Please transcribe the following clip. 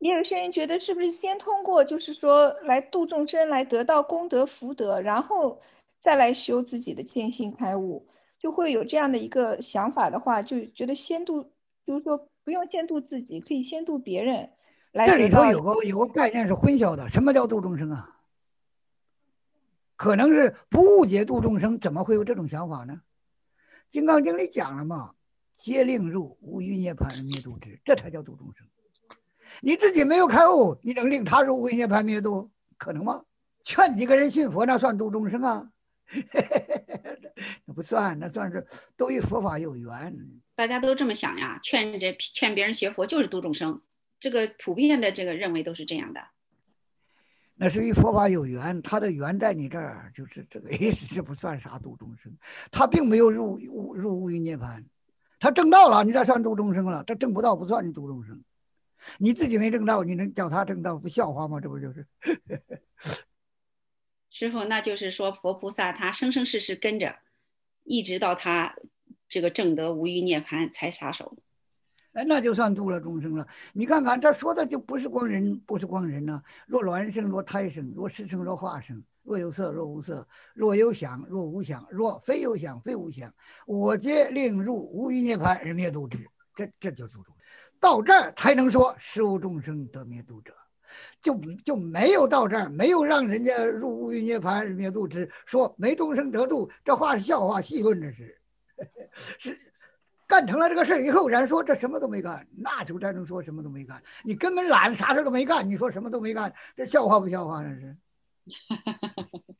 也有些人觉得是不是先通过就是说来度众生，来得到功德福德，然后再来修自己的见性开悟，就会有这样的一个想法的话，就觉得先度，就是说不用先度自己，可以先度别人来这里头得到。 有个概念是混淆的，什么叫度众生啊？可能是不误解度众生，怎么会有这种想法呢？《金刚经》里讲了嘛，皆令入无余涅槃而灭度之，这才叫度众生。你自己没有开悟，你能令他入无余涅槃灭度？可能吗？劝几个人信佛，那算度众生啊？那不算，那算是都与佛法有缘。 大家都这么想呀，劝别人学佛就是度众生，这个普遍的这个认为都是这样的。 那是与佛法有缘，他的缘在你这儿，就是这个意思，这不算啥度众生，他并没有入无余涅槃，他证道了，你这算度众生了，他证不到不算你度众生，你自己没证道，你能叫他证道，不笑话吗？这不就是？ 师父，那就是说佛菩萨他生生世世跟着，一直到他这个证得无余涅槃才撒手。 哎，那就算度了众生了。你看看，这说的就不是光人，不是光人呢、若卵生，若胎生，若湿生，若化生，若有色，若无色，若有想，若无想，若非有想，非无想，我皆令入无余涅槃而灭度之。这就度众生。到这儿才能说实无众生得灭度者。就没有到这儿，没有让人家入无余涅槃而灭度之，说没众生得度，这话是笑话，戏论这是。是干成了这个事以后，人说这什么都没干，那时候才能说什么都没干。你根本懒，啥事都没干，你说什么都没干，这笑话不笑话？这是。